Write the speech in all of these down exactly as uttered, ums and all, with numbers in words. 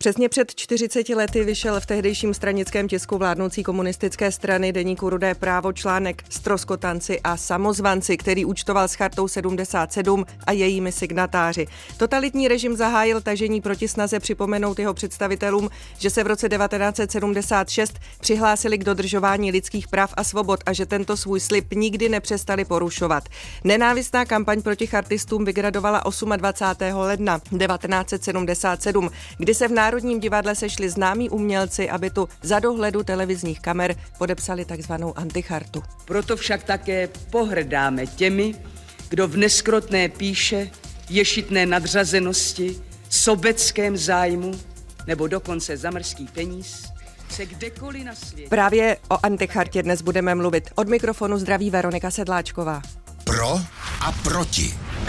Přesně před čtyřiceti lety vyšel v tehdejším stranickém tisku vládnoucí komunistické strany deníku Rudé právo článek Stroskotanci a samozvanci, který účtoval s chartou sedmdesát sedm a jejími signatáři. Totalitní režim zahájil tažení proti snaze připomenout jeho představitelům, že se v roce devatenáct set sedmdesát šest přihlásili k dodržování lidských práv a svobod a že tento svůj slib nikdy nepřestali porušovat. Nenávistná kampaň proti chartistům vygradovala dvacátého osmého ledna devatenáct set sedmdesát sedm, kdy se v Národním divadle sešli známí umělci, aby tu za dohledu televizních kamer podepsali takzvanou antichartu. Proto však také pohrdáme těmi, kdo v neskrotné píše, ješitné nadřazenosti, sobeckém zájmu nebo dokonce za mrzký peníz se kdekoliv na světě. Právě o antichartě dnes budeme mluvit. Od mikrofonu zdraví Veronika Sedláčková. Pro a proti.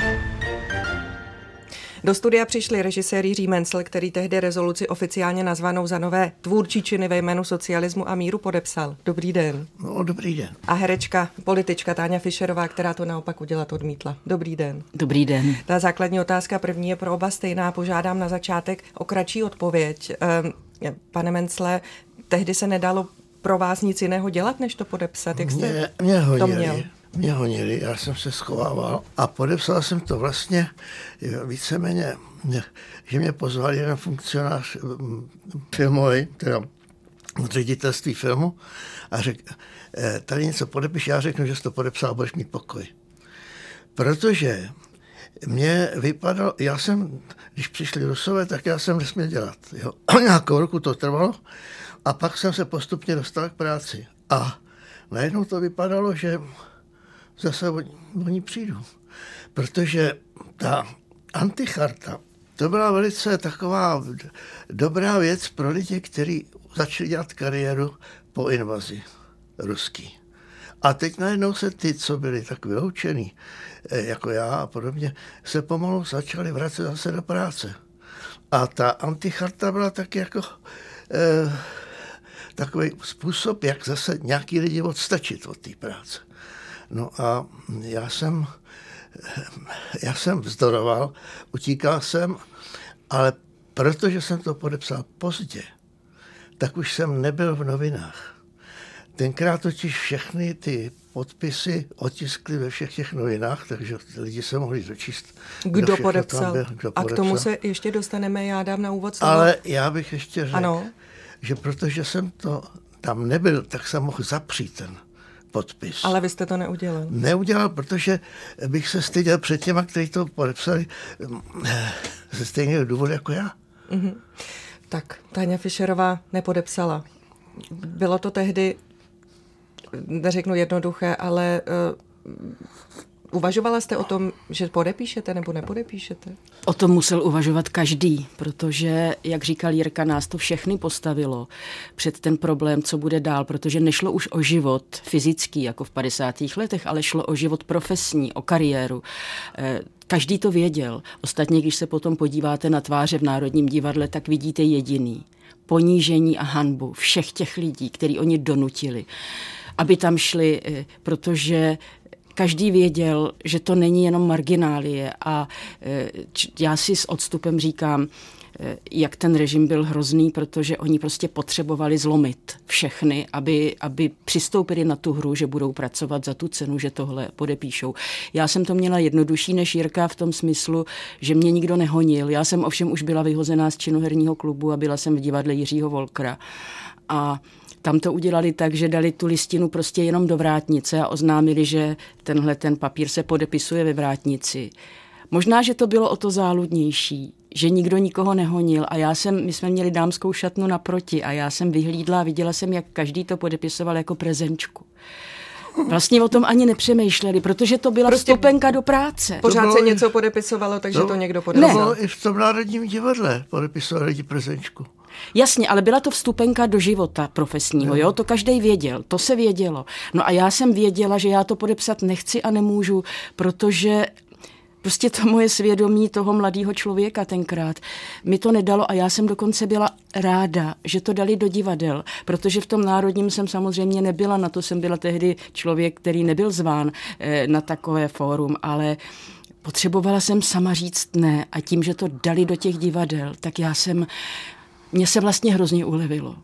Do studia přišli režisér Jiří Mencl, který tehdy rezoluci oficiálně nazvanou za nové tvůrčí činy ve jménu socialismu a míru podepsal. Dobrý den. No, dobrý den. A herečka, politička Táňa Fischerová, která to naopak udělat odmítla. Dobrý den. Dobrý den. Ta základní otázka první je pro oba stejná. Požádám na začátek o kratší odpověď. Pane Mencle, tehdy se nedalo pro vás nic jiného dělat, než to podepsat? Jak jste mě, mě honili, to měl? Mě honili, já jsem se schovával a podepsal jsem to vlastně víceméně, že mě pozval jeden funkcionář filmový, teda od ředitelství filmu a řekl, tady něco podepiš, já řeknu, že jsi to podepsal a budeš mít pokoj. Protože mě vypadalo, já jsem, když přišli Rusové, tak já jsem nesměl dělat. Jo. Nějakou roku to trvalo a pak jsem se postupně dostal k práci. A najednou to vypadalo, že zase oni přijdou. Protože ta anticharta, to byla velice taková dobrá věc pro lidi, kteří začali dělat kariéru po invazi ruský. A teď najednou se ty, co byli tak vyloučený, jako já a podobně, se pomalu začali vracet zase do práce. A ta anticharta byla tak jako eh, takový způsob, jak zase nějaký lidi odstačit od té práce. No a já jsem, já jsem vzdoroval, utíkal jsem, ale protože jsem to podepsal pozdě, tak už jsem nebyl v novinách. Tenkrát totiž všechny ty podpisy otiskly ve všech těch novinách, takže lidi se mohli dočíst. Kdo podepsal? Byl, kdo a podepsal. K tomu se ještě dostaneme, já dám na úvod slovo. Ale já bych ještě řekl, ano. že protože jsem to tam nebyl, tak jsem mohl zapřít ten podpis. Ale vy jste to neudělal. Neudělal, protože bych se styděl před těma, kteří to podepsali ze stejného důvodu jako já. Mm-hmm. Tak, Táňa Fischerová nepodepsala. Bylo to tehdy, neřeknu jednoduché, ale uh, uvažovala jste o tom, že podepíšete nebo nepodepíšete? O tom musel uvažovat každý, protože, jak říkal Jirka, nás to všechny postavilo před ten problém, co bude dál, protože nešlo už o život fyzický, jako v padesátých letech, ale šlo o život profesní, o kariéru. Každý to věděl. Ostatně, když se potom podíváte na tváře v Národním divadle, tak vidíte jediný. Ponížení a hanbu všech těch lidí, který oni donutili, aby tam šli, protože každý věděl, že to není jenom marginálie a já si s odstupem říkám, jak ten režim byl hrozný, protože oni prostě potřebovali zlomit všechny, aby, aby přistoupili na tu hru, že budou pracovat za tu cenu, že tohle podepíšou. Já jsem to měla jednodušší než Jirka v tom smyslu, že mě nikdo nehonil. Já jsem ovšem už byla vyhozená z činoherního klubu a byla jsem v divadle Jiřího Volkra. A tam to udělali tak, že dali tu listinu prostě jenom do vrátnice a oznámili, že tenhle ten papír se podepisuje ve vrátnici. Možná, že to bylo o to záludnější, že nikdo nikoho nehonil a já jsem, my jsme měli dámskou šatnu naproti a já jsem vyhlídla a viděla jsem, jak každý to podepisoval jako prezenčku. Vlastně o tom ani nepřemýšleli, protože to byla prostě vstupenka do práce. Pořád se něco podepisovalo, takže to, to někdo podepsal. Ne, i v tom Národním divadle podepisovali lidi prezenčku. Jasně, ale byla to vstupenka do života profesního, jo, to každej věděl, to se vědělo. No a já jsem věděla, že já to podepsat nechci a nemůžu, protože prostě to moje svědomí toho mladého člověka tenkrát mi to nedalo a já jsem dokonce byla ráda, že to dali do divadel, protože v tom Národním jsem samozřejmě nebyla, na to jsem byla tehdy člověk, který nebyl zván eh, na takové fórum, ale potřebovala jsem sama říct ne a tím, že to dali do těch divadel, tak já jsem Mně se vlastně hrozně ulevilo.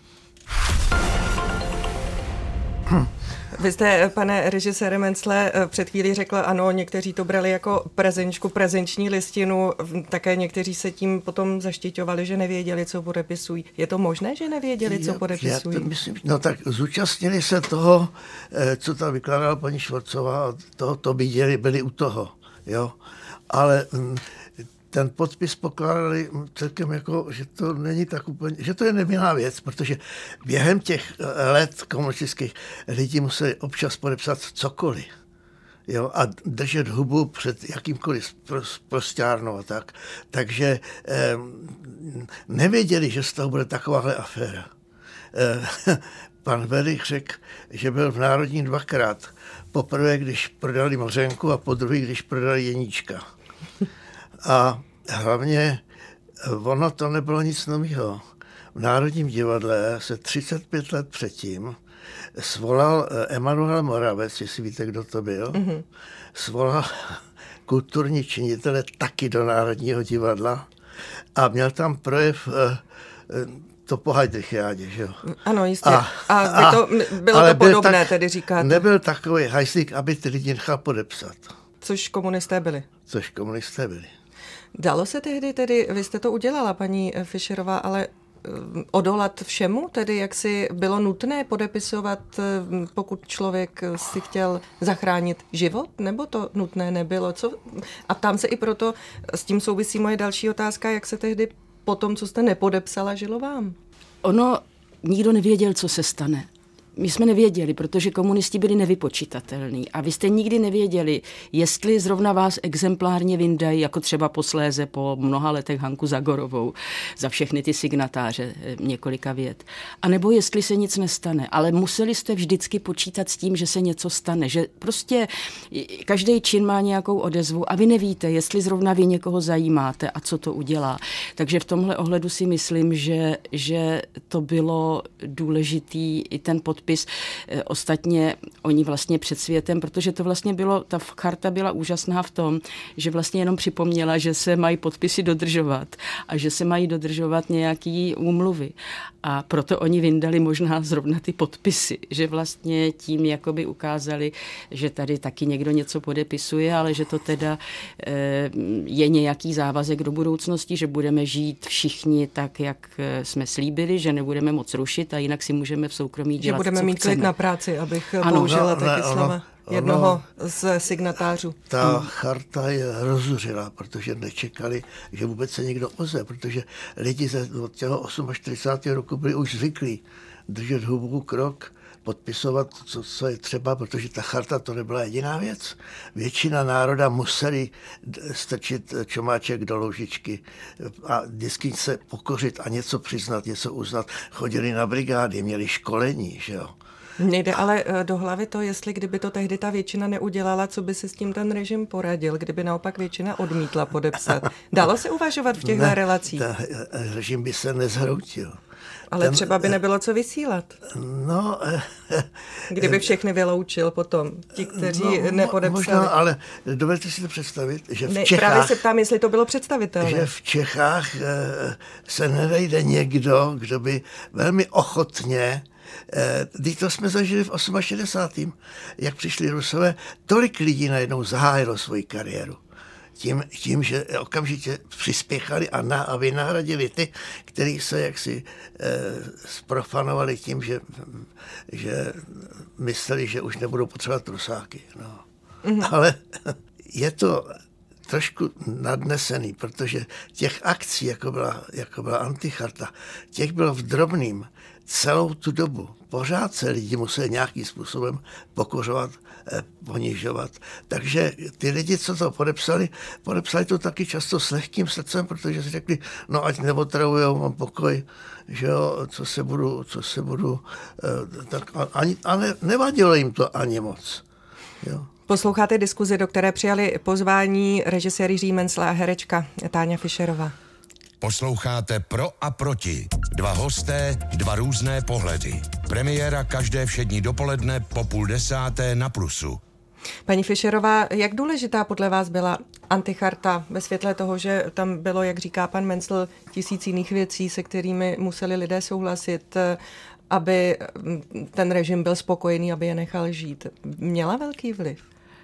Hm. Vy jste, pane režisére Mencle, před chvílí řekl, ano, někteří to brali jako prezenčku, prezenční listinu, také někteří se tím potom zaštiťovali, že nevěděli, co podepisují. Je to možné, že nevěděli, co podepisují? Já to myslím, no tak zúčastnili se toho, co tam vykládala paní Švarcová, toho to viděli, byli u toho, jo, ale ten podpis pokládali celkem jako, že to není tak úplně, že to je nevinná věc, protože během těch let komunistických lidi museli občas podepsat cokoliv. Jo, a držet hubu před jakýmkoliv prosťárnou a tak. Takže eh, nevěděli, že z toho bude takováhle aféra. Eh, pan Werich řekl, že byl v Národním dvakrát. Poprvé, když prodali Mořenku a podruhé, když prodali Jeníčka. A hlavně ono to nebylo nic nového. V Národním divadle se třicet pět let předtím svolal Emanuel Moravec, jestli víte, kdo to byl, mm-hmm. svolal kulturní činitele taky do Národního divadla a měl tam projev to po Heidrichiádě, že jo? Ano, jistě. A, a, to, bylo to byl podobné, tak, tedy říkáte. Nebyl takový hajslík, aby ty lidi nechal podepsat. Což komunisté byli. Což komunisté byli. Dalo se tehdy tedy, vy jste to udělala, paní Fischerová, ale odolat všemu, tedy jak si bylo nutné podepisovat, pokud člověk si chtěl zachránit život, nebo to nutné nebylo? Co? A ptám se i proto, s tím souvisí moje další otázka, jak se tehdy po tom, co jste nepodepsala, žilo vám? Ono, nikdo nevěděl, co se stane. My jsme nevěděli, protože komunisti byli nevypočitatelní a vy jste nikdy nevěděli, jestli zrovna vás exemplárně vyndají, jako třeba posléze po mnoha letech Hanku Zagorovou za všechny ty signatáře několika vět. A nebo jestli se nic nestane, ale museli jste vždycky počítat s tím, že se něco stane, že prostě každý čin má nějakou odezvu a vy nevíte, jestli zrovna vy někoho zajímáte a co to udělá. Takže v tomhle ohledu si myslím, že, že to bylo důležitý i ten podpis. Ostatně oni vlastně před světem, protože to vlastně bylo, ta charta byla úžasná v tom, že vlastně jenom připomněla, že se mají podpisy dodržovat a že se mají dodržovat nějaký úmluvy. A proto oni vyndali možná zrovna ty podpisy, že vlastně tím jakoby ukázali, že tady taky někdo něco podepisuje, ale že to teda je nějaký závazek do budoucnosti, že budeme žít všichni tak, jak jsme slíbili, že nebudeme moc rušit a jinak si můžeme v soukromí dělat, budeme co mít chceme. Klid na práci, abych ano, použila no, taky ne, slova ono, jednoho ono, z signatářů. Ta ano. charta je rozuřila, protože nečekali, že vůbec se někdo ozve, protože lidi ze, od těho čtyřicátého osmého roku byli už zvyklí držet hubu krok, podpisovat, co, co je třeba, protože ta charta to nebyla jediná věc. Většina národa museli strčit čomáček do loužičky a vždycky se pokořit a něco přiznat, něco uznat. Chodili na brigády, měli školení, že jo. Mně jde ale do hlavy to, jestli kdyby to tehdy ta většina neudělala, co by si s tím ten režim poradil, kdyby naopak většina odmítla podepsat. Dalo se uvažovat v těchto ne, relacích? Ten režim by se nezhroutil. Ale ten, třeba by nebylo co vysílat. No, kdyby všechny vyloučil potom, ti, kteří no, nepodepsali. Možná, ale dovedete si to představit, že v ne, Čechách... Právě se ptám, jestli to bylo představitelné. Že v Čechách se nenajde někdo, kdo by velmi ochotně... Když to jsme zažili v šedesátém osmém jak přišli Rusové, tolik lidí najednou zahájilo svoji kariéru. Tím, tím, že okamžitě přispěchali a, na, a vynahradili ty, kteří se jaksi eh, sprofanovali tím, že, že mysleli, že už nebudou potřebovat Rusáky. No. Mm-hmm. Ale je to trošku nadnesený, protože těch akcí, jako byla, jako byla anticharta, těch bylo v drobným celou tu dobu. Pořád se lidi museli nějakým způsobem pokořovat, eh, ponižovat. Takže ty lidi, co to podepsali, podepsali to taky často s lehkým srdcem, protože si řekli, no ať neotravujou, mám pokoj, že jo, co se budu, co se budu, eh, tak ani, ale nevadilo jim to ani moc. Jo. Posloucháte diskuzi, do které přijali pozvání režisér Jiří Mencl a herečka Táňa Fischerová. Posloucháte Pro a proti. Dva hosté, dva různé pohledy. Premiéra každé všední dopoledne po půl desáté na Plusu. Paní Fischerová, jak důležitá podle vás byla anticharta ve světle toho, že tam bylo, jak říká pan Mencl, tisíc jiných věcí, se kterými museli lidé souhlasit, aby ten režim byl spokojený, aby je nechal žít? Měla velký vliv?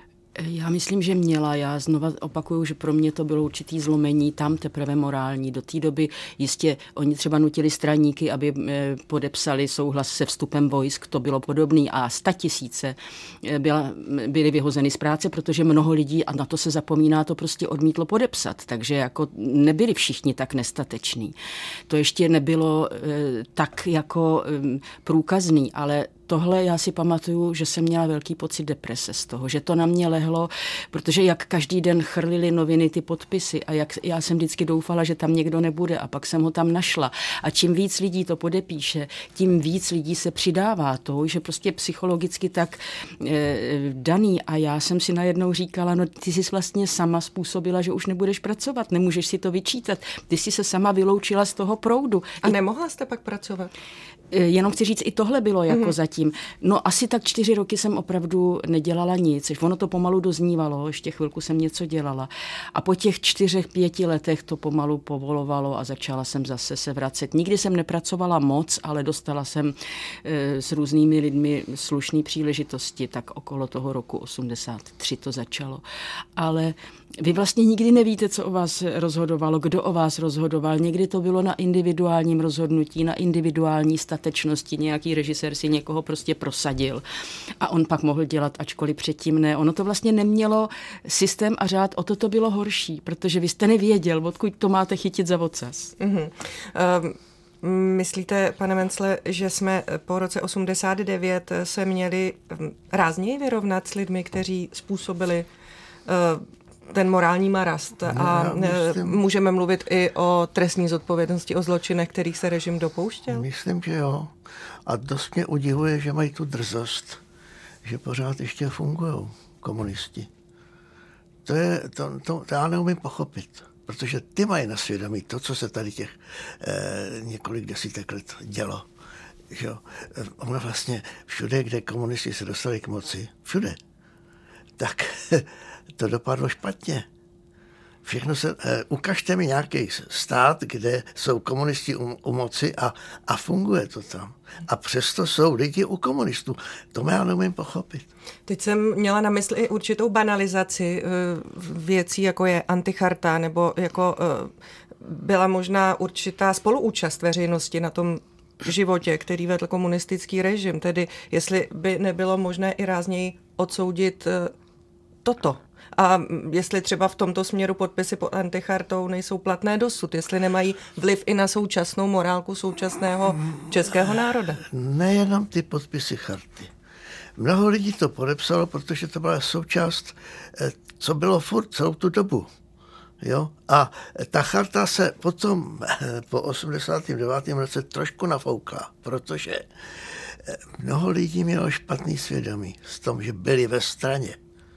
Já myslím, že měla. Já znova opakuju, že pro mě to bylo určitý zlomení tam teprve morální. Do té doby jistě oni třeba nutili straníky, aby podepsali souhlas se vstupem vojsk, to bylo podobné a statisíce byla, byly vyhozeny z práce, protože mnoho lidí, a na to se zapomíná, to prostě odmítlo podepsat. Takže jako nebyli všichni tak nestateční. To ještě nebylo e, tak jako e, průkazný, ale tohle já si pamatuju, že jsem měla velký pocit deprese z toho, že to na mě lehlo, protože jak každý den chrlili noviny ty podpisy a jak já jsem vždycky doufala, že tam někdo nebude a pak jsem ho tam našla. A čím víc lidí to podepíše, tím víc lidí se přidává to, že prostě psychologicky tak e, daný. A já jsem si najednou říkala, no ty jsi vlastně sama způsobila, že už nebudeš pracovat, nemůžeš si to vyčítat. Ty jsi se sama vyloučila z toho proudu. A nemohla jste pak pracovat? Jenom chci říct, i tohle bylo jako mm. zatím. No asi tak čtyři roky jsem opravdu nedělala nic. Ono to pomalu doznívalo, ještě chvilku jsem něco dělala. A po těch čtyřech, pěti letech to pomalu povolovalo a začala jsem zase se vracet. Nikdy jsem nepracovala moc, ale dostala jsem e, s různými lidmi slušné příležitosti, tak okolo toho roku osmdesát tři to začalo. Ale vy vlastně nikdy nevíte, co o vás rozhodovalo, kdo o vás rozhodoval. Někdy to bylo na individuálním rozhodnutí, na individuální statečnosti. Nějaký režisér si někoho prostě prosadil a on pak mohl dělat, ačkoliv předtím ne. Ono to vlastně nemělo systém a řád, o to to bylo horší, protože vy jste nevěděl, odkud to máte chytit za ocas. Mm-hmm. Um... Myslíte, pane Mencle, že jsme po roce osmdesát devět se měli rázněji vyrovnat s lidmi, kteří způsobili uh, ten morální marast? A myslím, můžeme mluvit i o trestní zodpovědnosti, o zločinech, kterých se režim dopouštěl? Myslím, že jo. A dost mě udivuje, že mají tu drzost, že pořád ještě fungují komunisti. To, je, to, to, to já neumím pochopit. Protože ty mají na svědomí to, co se tady těch eh, několik desítek let dělo. Že jo? Ono vlastně všude, kde komunisti se dostali k moci, všude, tak to dopadlo špatně. Všechno se, eh, ukažte mi nějaký stát, kde jsou komunisti u, u moci a, a funguje to tam. A přesto jsou lidi u komunistů. To já neumím pochopit. Teď jsem měla na mysli i určitou banalizaci věcí, jako je anticharta, nebo jako byla možná určitá spoluúčast veřejnosti na tom životě, který vedl komunistický režim. Tedy jestli by nebylo možné i rázněji odsoudit toto. A jestli třeba v tomto směru podpisy pod antichartou nejsou platné dosud, jestli nemají vliv i na současnou morálku současného českého národa. Nejenom ty podpisy charty. Mnoho lidí to podepsalo, protože to byla součást, co bylo furt celou tu dobu. Jo? A ta charta se potom po osmdesátém devátém roce trošku nafoukla, protože mnoho lidí mělo špatný svědomí s tom, že byli ve straně.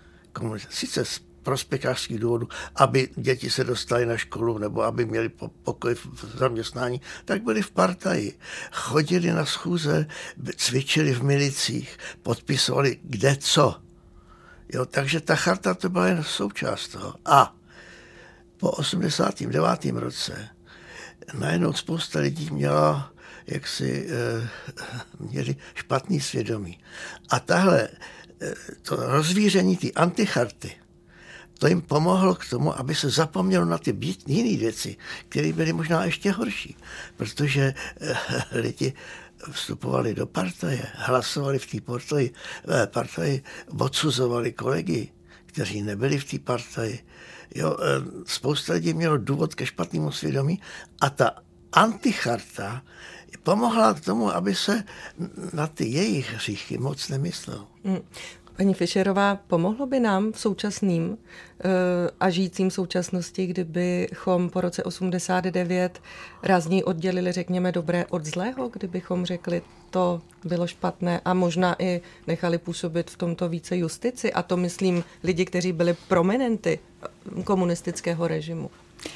Sice z prospěchářských důvodů, aby děti se dostaly na školu nebo aby měli pokoj v zaměstnání, tak byli v partaji. Chodili na schůze, cvičili v milicích, podpisovali kde co. Jo, takže ta charta to byla jen součást toho. A po osmdesátém devátém roce najednou spousta lidí měla jaksi eh, měli špatný svědomí. A tahle to rozvíření ty anticharty, to jim pomohlo k tomu, aby se zapomnělo na ty jiné věci, které byly možná ještě horší, protože lidi vstupovali do partaje, hlasovali v té partaji, partaji, odsuzovali kolegy, kteří nebyli v té partaji. Jo, spousta lidí mělo důvod ke špatnému svědomí a ta anticharta pomohla k tomu, aby se na ty jejich hříchy moc nemyslelo. Hmm. Paní Fischerová, pomohlo by nám v současným uh, a žijícím současnosti, kdybychom po roce osmdesát devět rázněji oddělili, řekněme, dobré od zlého, kdybychom řekli, to bylo špatné a možná i nechali působit v tomto více justici, a to myslím lidi, kteří byli prominenty komunistického režimu.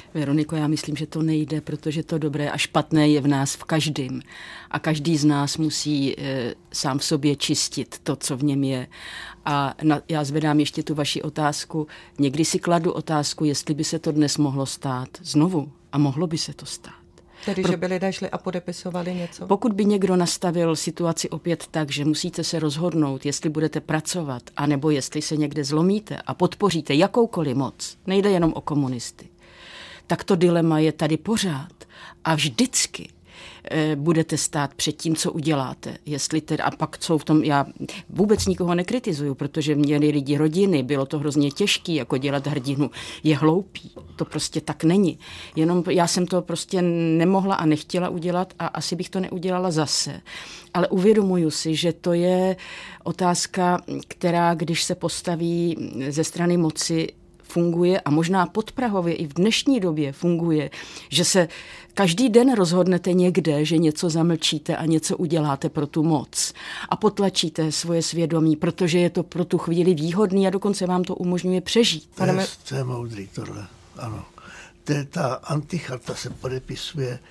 Veroniko, já myslím, že to nejde, protože to dobré a špatné je v nás v každém. A každý z nás musí e, sám v sobě čistit to, co v něm je. A na, já zvedám ještě tu vaši otázku. Někdy si kladu otázku, jestli by se to dnes mohlo stát znovu. A mohlo by se to stát. Tedy, Pro... že by lidé šli a podepisovali něco? Pokud by někdo nastavil situaci opět tak, že musíte se rozhodnout, jestli budete pracovat, anebo jestli se někde zlomíte a podpoříte jakoukoliv moc, nejde jenom o komunisty, tak to dilema je tady pořád a vždycky e, budete stát před tím, co uděláte. Jestli teda, a pak jsou v tom, já vůbec nikoho nekritizuju, protože měli lidi rodiny, bylo to hrozně těžké, jako dělat hrdinu, je hloupý. To prostě tak není. Jenom já jsem to prostě nemohla a nechtěla udělat a asi bych to neudělala zase. Ale uvědomuju si, že to je otázka, která, když se postaví ze strany moci, funguje a možná podprahově i v dnešní době funguje, že se každý den rozhodnete někde, že něco zamlčíte a něco uděláte pro tu moc a potlačíte svoje svědomí, protože je to pro tu chvíli výhodný a dokonce vám to umožňuje přežít. To je, to je moudrý tohle, ano. Ta anticharta se podepisuje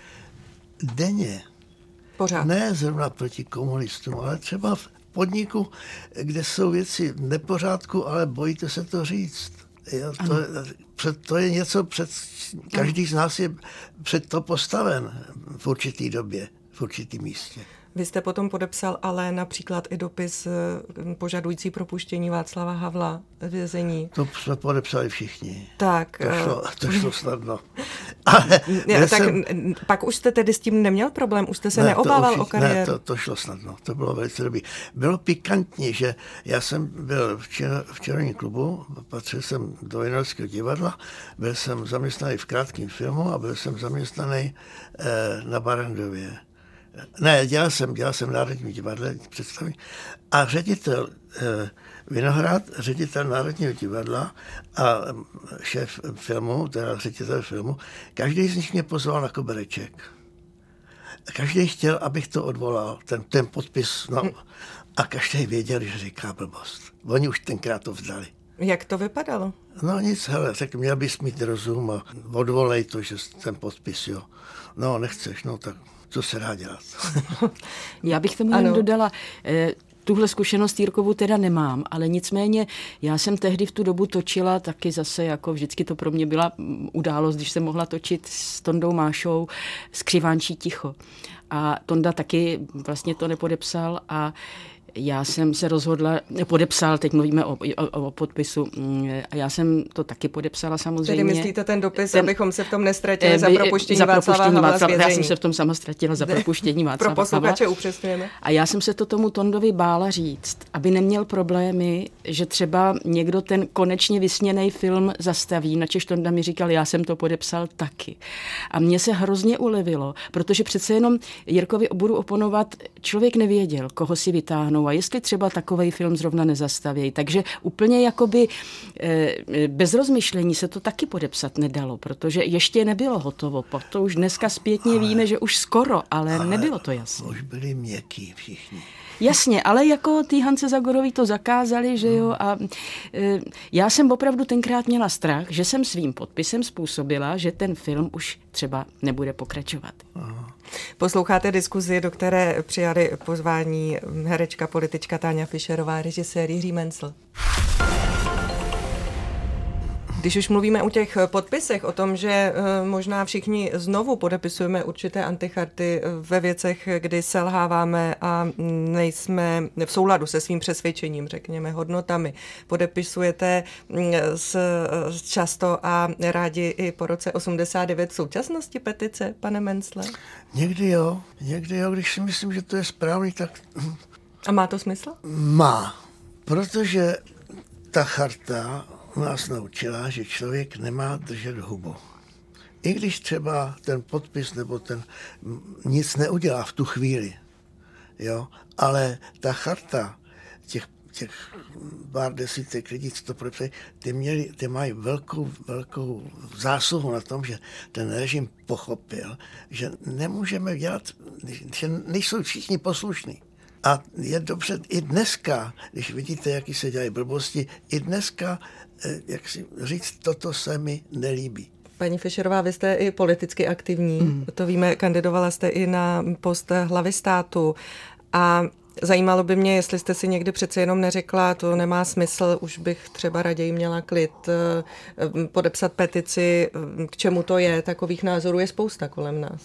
denně. Pořád. Ne zrovna proti komunistům, ale třeba v podniku, kde jsou věci v nepořádku, ale bojíte se to říct. Jo, to, před, to je něco, před, každý z nás je před to postaven v určitý době, v určitým místě. Vy jste potom podepsal ale například i dopis požadující propuštění Václava Havla z vězení. To jsme podepsali všichni. Tak. To šlo, to šlo snadno. Ale ne, tak jsem... pak už jste tedy s tím neměl problém? Už jste se ne, neobával určitě, o kariéru? Ne, to, to šlo snadno. To bylo velice dobrý. Bylo pikantní, že já jsem byl v, čer, v Červením klubu, patřil jsem do Vinohradského divadla, byl jsem zaměstnaný v Krátkém filmu a byl jsem zaměstnaný eh, na Barrandově. Ne, dělal jsem, dělal jsem v Národním divadle představení a ředitel eh, Vinohrad, ředitel Národního divadla a šéf filmu, teda ředitel filmu, každý z nich mě pozval na kobereček. Každý chtěl, abych to odvolal, ten, ten podpis, no, a každý věděl, že říká blbost. Oni už tenkrát to vzdali. Jak to vypadalo? No nic, hele, řekl, měl bys mít rozum a odvolej to, že ten podpis, jo. No, nechceš, no tak co se dá dělat. Já bych tomu jen dodala, eh, tuhle zkušenost Jirkovu teda nemám, ale nicméně já jsem tehdy v tu dobu točila taky zase, jako vždycky to pro mě byla událost, když jsem mohla točit s Tondou Mášou Skřivánčí ticho. A Tonda taky vlastně to nepodepsal a já jsem se rozhodla, podepsal, teď mluvíme o, o, o podpisu, a já jsem to taky podepsala samozřejmě. Tedy myslíte ten dopis, ten, abychom se v tom nestratili by, za propuštění, za propuštění Václava Havla z vězení? Já jsem se v tom sama ztratila za propuštění Václava Havla. Pro posluchače upřesňujeme. A já jsem se to tomu Tondovi bála říct, aby neměl problémy, že třeba někdo ten konečně vysněný film zastaví, načež Tonda mi říkal, já jsem to podepsal taky. A mně se hrozně ulevilo, protože přece jenom Jirkovi budu oponovat, člověk nevěděl, koho si vytáhnou a jestli třeba takovej film zrovna nezastavějí. Takže úplně jakoby bez rozmyšlení se to taky podepsat nedalo, protože ještě nebylo hotovo. To už dneska zpětně ale, víme, že už skoro, ale, ale nebylo to jasné. Už byli měkký všichni. Jasně, ale jako tý Hance Zagorový to zakázali, že jo, a e, já jsem opravdu tenkrát měla strach, že jsem svým podpisem způsobila, že ten film už třeba nebude pokračovat. Aha. Posloucháte diskuzi, do které přijali pozvání herečka, politička Táňa Fischerová, režisér Jiří Mencl. Když už mluvíme o těch podpisech, o tom, že možná všichni znovu podepisujeme určité anticharty ve věcech, kdy selháváme a nejsme v souladu se svým přesvědčením, řekněme, hodnotami. Podepisujete s, často a rádi i po roce osmdesát devět v současnosti petice, pane Mencle? Někdy jo, někdy jo, když si myslím, že to je správný, tak... A má to smysl? Má, protože ta charta nás naučila, že člověk nemá držet hubu. I když třeba ten podpis nebo ten nic neudělá v tu chvíli, jo, ale ta charta, těch, těch pár desítek lidí, co to podepsali, ty, měli, ty mají velkou, velkou zásluhu na tom, že ten režim pochopil, že nemůžeme dělat, že nejsou všichni poslušní. A je dobře i dneska, když vidíte, jaký se dělají blbosti, i dneska, jak si říct, toto se mi nelíbí. Paní Fischerová, vy jste i politicky aktivní, mm. to víme, kandidovala jste i na post hlavy státu a zajímalo by mě, jestli jste si někdy přece jenom neřekla, to nemá smysl, už bych třeba raději měla klid, podepsat petici, k čemu to je, takových názorů je spousta kolem nás.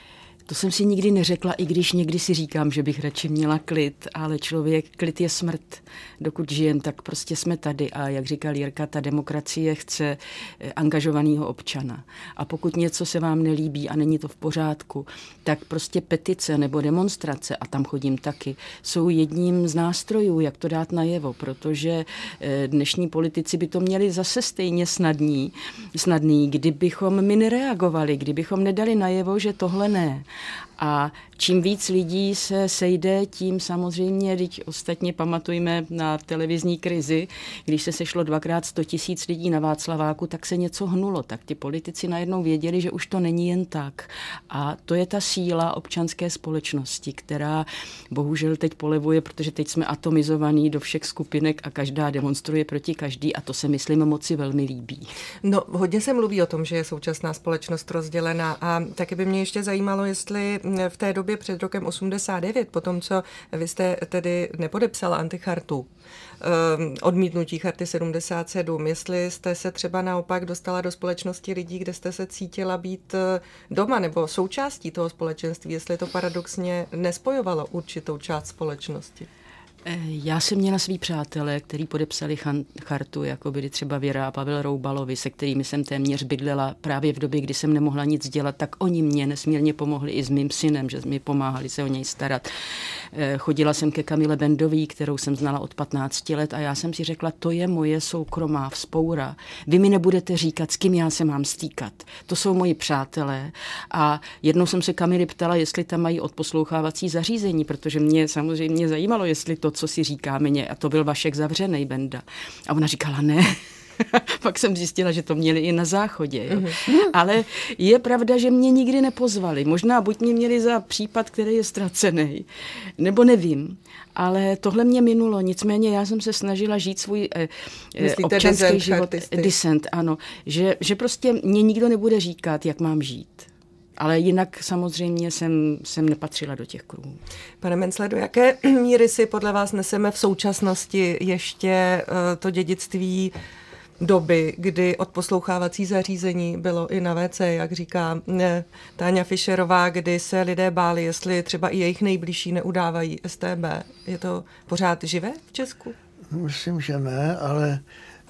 To jsem si nikdy neřekla, i když někdy si říkám, že bych radši měla klid, ale člověk, klid je smrt. Dokud žijem, tak prostě jsme tady a jak říkal Jirka, ta demokracie chce angažovaného občana. A pokud něco se vám nelíbí a není to v pořádku, tak prostě petice nebo demonstrace, a tam chodím taky, jsou jedním z nástrojů, jak to dát najevo, protože dnešní politici by to měli zase stejně snadný, snadný, kdybychom my nereagovali, kdybychom nedali najevo, že tohle ne. A čím víc lidí se sejde, tím samozřejmě, když ostatně pamatujeme na televizní krizi, když se sešlo dvakrát sto tisíc lidí na Václaváku, tak se něco hnulo. Tak ti politici najednou věděli, že už to není jen tak. A to je ta síla občanské společnosti, která bohužel teď polevuje, protože teď jsme atomizovaní do všech skupinek a každá demonstruje proti každý a to se, myslím, moci velmi líbí. No, hodně se mluví o tom, že je současná společnost rozdělená a taky by mě ještě zajímalo, jestli v té době před rokem osmdesát devět, po tom, co vy jste tedy nepodepsala antichartu, odmítnutí charty sedmdesát sedm, jestli jste se třeba naopak dostala do společnosti lidí, kde jste se cítila být doma nebo součástí toho společenství, jestli to paradoxně nespojovalo určitou část společnosti. Já jsem měla svý přátelé, kteří podepsali chan- chartu, jako byli třeba Věra a Pavel Roubalovi, se kterými jsem téměř bydlela právě v době, kdy jsem nemohla nic dělat, tak oni mě nesmírně pomohli i s mým synem, že mi pomáhali se o něj starat. Chodila jsem ke Kamile Bendový, kterou jsem znala od patnácti let a já jsem si řekla, to je moje soukromá vzpoura. Vy mi nebudete říkat, s kým já se mám stýkat. To jsou moji přátelé. A jednou jsem se Kamily ptala, jestli tam mají odposlouchávací zařízení, protože mě samozřejmě zajímalo, jestli to, co si říkáme, a to byl Vašek Zavřenej, Benda. A ona říkala ne. Pak jsem zjistila, že to měli i na záchodě. Jo. Mm-hmm. Ale je pravda, že mě nikdy nepozvali. Možná buď mě měli za případ, který je ztracený, nebo nevím. Ale tohle mě minulo. Nicméně já jsem se snažila žít svůj eh, občanský disent, život. Disent, ano. Že, že prostě mě nikdo nebude říkat, jak mám žít. Ale jinak samozřejmě jsem, jsem nepatřila do těch kruhů. Pane Mencle, do jaké míry si podle vás neseme v současnosti ještě uh, to dědictví doby, kdy odposlouchávací zařízení bylo i na vé cé, jak říká ne, Táňa Fischerová, kdy se lidé báli, jestli třeba i jejich nejbližší neudávají es té bé. Je to pořád živé v Česku? Myslím, že ne, ale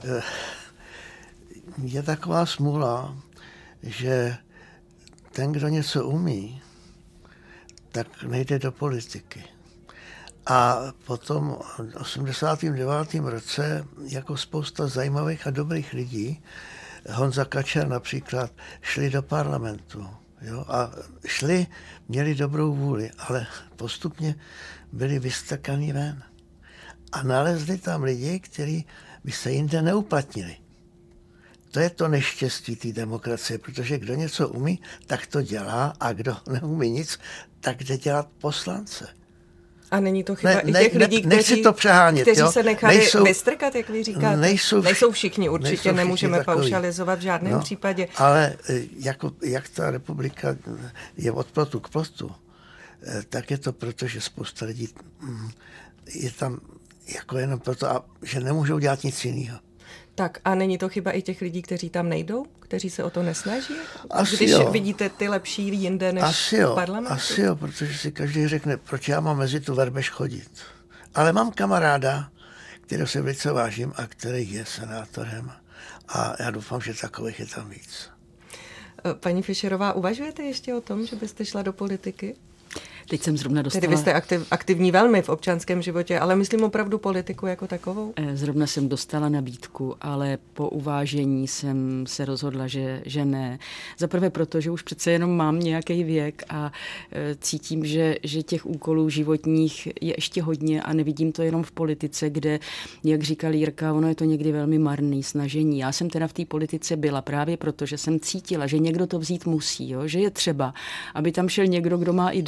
je taková smůla, že ten, kdo něco umí, tak nejde do politiky. A potom v osmdesátém devátém roce jako spousta zajímavých a dobrých lidí, Honza Kačer například, šli do parlamentu. Jo? A šli, měli dobrou vůli, ale postupně byli vystrkaní ven. A nalezli tam lidi, kteří by se jinde neuplatnili. To je to neštěstí té demokracie, protože kdo něco umí, tak to dělá a kdo neumí nic, tak jde dělat poslance. A není to chyba ne, i těch ne, lidí, ne, kteří, to přehánět, kteří jo? se nechali nejsou, vystrkat, jak vy říkáte? Nejsou, nejsou všichni, určitě nejsou všichni nemůžeme takový. paušalizovat v žádném no, případě. Ale jako, jak ta republika je od plotu k plotu, tak je to proto, že spousta lidí je tam jako jenom proto, že nemůžou dělat nic jiného. Tak a není to chyba i těch lidí, kteří tam nejdou? Kteří se o to nesnaží? Asi Když jo. vidíte ty lepší jinde než asi jo, v parlamentu? Asi jo, protože si každý řekne, proč já mám mezi tu Verbež chodit. Ale mám kamaráda, kterého se velice vážím a který je senátorem. A já doufám, že takových je tam víc. Paní Fischerová, uvažujete ještě o tom, že byste šla do politiky? Teď jsem zrovna dostala... Tedy vy jste aktiv, aktivní velmi v občanském životě, ale myslím opravdu politiku jako takovou? Zrovna jsem dostala nabídku, ale po uvážení jsem se rozhodla, že, že ne. Zaprvé proto, že už přece jenom mám nějaký věk a cítím, že, že těch úkolů životních je ještě hodně a nevidím to jenom v politice, kde, jak říkal Jirka, ono je to někdy velmi marný snažení. Já jsem teda v té politice byla právě proto, že jsem cítila, že někdo to vzít musí, jo? Že je třeba, aby tam šel někdo, kdo má ideály.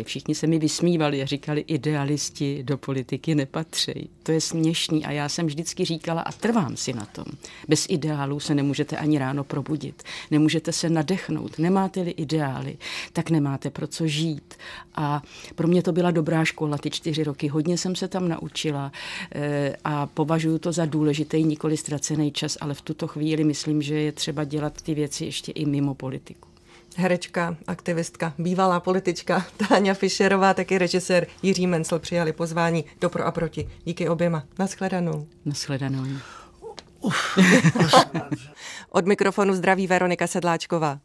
všichni se mi vysmívali a říkali, idealisti do politiky nepatří. To je směšný a já jsem vždycky říkala a trvám si na tom. Bez ideálů se nemůžete ani ráno probudit, nemůžete se nadechnout, nemáte-li ideály, tak nemáte pro co žít. A pro mě to byla dobrá škola, ty čtyři roky, hodně jsem se tam naučila a považuji to za důležitý, nikoli ztracený čas, ale v tuto chvíli myslím, že je třeba dělat ty věci ještě i mimo politiku. Herečka, aktivistka, bývalá politička Táňa Fischerová, taky režisér Jiří Mencl přijali pozvání do Pro a proti. Díky oběma. Naschledanou. Naschledanou. Od mikrofonu zdraví Veronika Sedláčková.